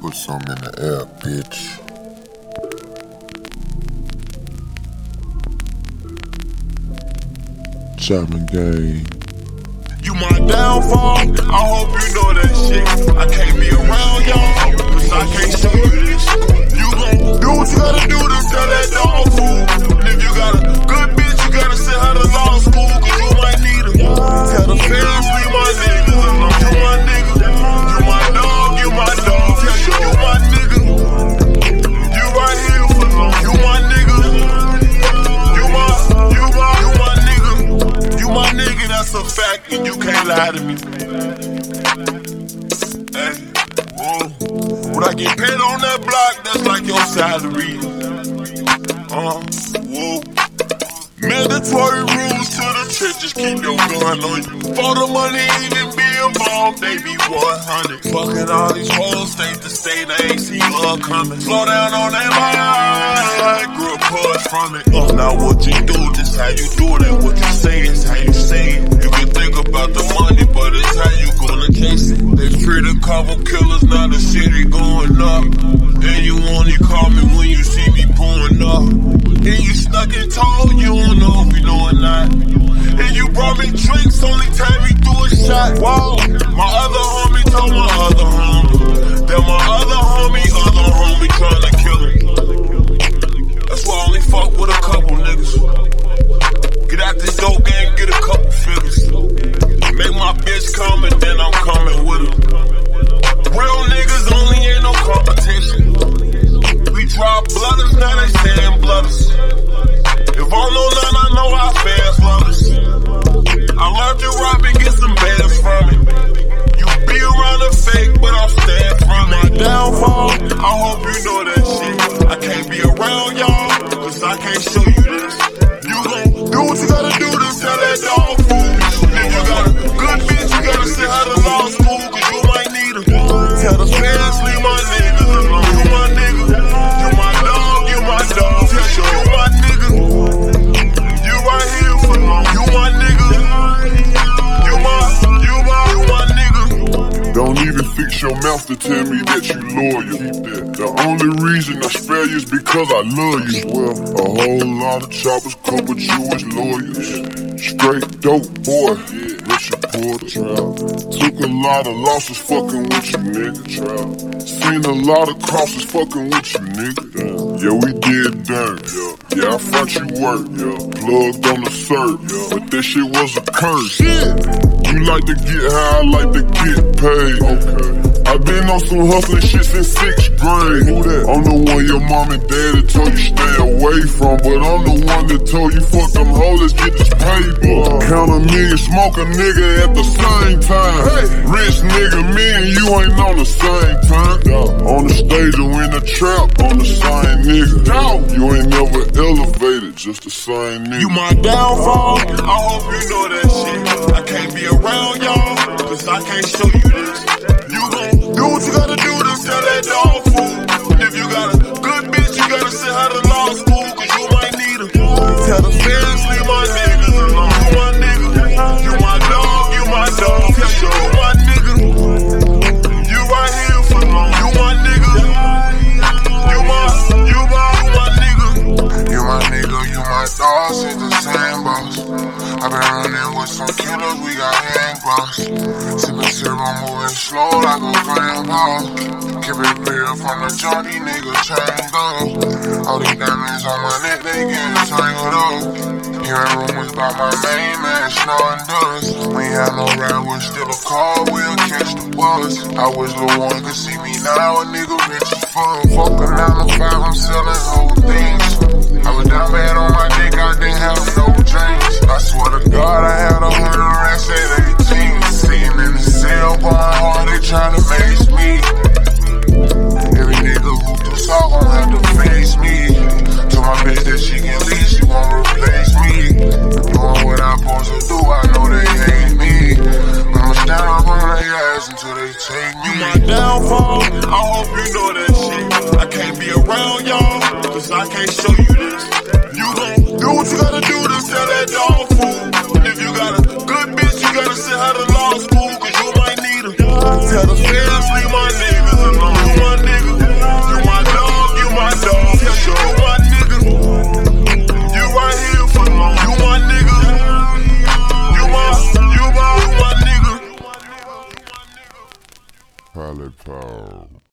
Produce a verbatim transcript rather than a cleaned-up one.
Put some in the air, bitch. Chapman gang. You my downfall, I hope you know that shit. I can't be around y'all, cause I can't show you this. You gon' do what you gotta do to sell that dog food. And if you got a good bitch, you gotta send her to law school, cause you might need her. Tell the parents, leave my niggas alone. You my nigga, you my dog, you my dog. Tell you, you my nigga. You right here for long. You my nigga. You my, you my, you my nigga. You my nigga, that's a fact, and you can't lie to me. Hey, whoa. When I get paid on that block, that's like your salary. Uh, whoa. Mandatory rules to the trenches, keep your gun on you. For the money even be involved, they be one hundred. Fucking all these hoes, state to state, they ain't see love coming. Slow down on that line, grew a push from it. Uh, now what you do, just how you do it, and what you say is how you say it. You can think about the money, but it's how you gonna chase it. They free a couple killers, now the city going up. And you only call me when you see me pulling up. And you snuck and told you don't know if you know or not. And you brought me drinks, only time you threw a shot. Whoa, my other homie told my other homie that my other homie, other homie trying to kill him. That's why I only fuck with a couple niggas. Get out this dope game, get a couple figures. Make my bitch come and then I'm coming with her. Real niggas only ain't no competition. We drop blooders, now they saying blooders. If I know none, I know our fans love us. I learned to rap and get some bands from it. You be around the fake, but I'll stand from it. My downfall, I hope you know that shit. I can't be around y'all, cause I can't show you this. You gon' do what you gotta do to sell that dog food. If you got a good bitch, you gotta send her to law school, cause you might need her. Tell the parents, leave my niggas alone. You my nigga, you my dog, you my dog. Tell you, you my nigga. You right here for long. You my nigga. You my, you my, you my nigga. Don't even fix your mouth to tell me that you loyal. The only reason I spare you is because I love you. Well, a whole lot of choppers come with you as lawyers. Straight dope boy, Richard Porter. Took a lot of losses fucking with you, nigga. Seen a lot of crosses fucking with you, nigga. Yeah, we did dirt. Yeah, I front you work. Plugged on the cert. But that shit was a curse. You like to get high, I like to get paid. Okay. I been on some hustling shit since sixth grade. Who that? I'm the one your mom and daddy told you stay away from, but I'm the one that told you fuck them hoes, let's get this paper. Uh, Count a million, smoke a nigga at the same time. Hey. Rich nigga, me and you ain't on the same time. Yeah. On the stage or in the trap, on the same nigga. Down. You ain't never elevated, just the same nigga. You my downfall, I hope you know that shit. I can't be around y'all, cause I can't show you this. You gon' do what you gotta do to sell that dog food. And if you got a good bitch, you gotta send her to law school, cause you might need her. Tell the parents, leave my niggas alone. You my nigga, you my dog, you my dog. Tell you, you my nigga. You right here for long. You my nigga. You my, you my, you my nigga. You my nigga, you my dog, since the same boss. I been running with some killers, we got hand gloves. Sippin' syrup, moving slow like a grandpa. Keep it real from the jump, these niggas chained up. All these diamonds on my neck, they getting tangled up. Hearing rumors about my main man, snoring dust. We ain't had no ride, we're still a car, we'll catch the bus. I wish Lil' One could see me now, a nigga rich as fuck. Fuck a nine to five, I'm selling whole things. I was down bad on my dick, I didn't have no dreams. I swear to God, I had a hundred racks at eighteen. Sitting in the cell, going hard, they tryna mace me. Every nigga who do talk gon' have to face me. Told my bitch that she can leave, she won't replace me. Doing what I'm supposed to do, I know they hate me. I'ma stand up on their ass until they take me. You my downfall, I hope you know that shit. I can't be around y'all, cause I can't show you this. You gon' do what you gotta do to sell that dog food. And if you got a good bitch, you gotta send her to law school, cause you might need her. Tell the parents, leave my niggas alone. You my nigga. grandpa.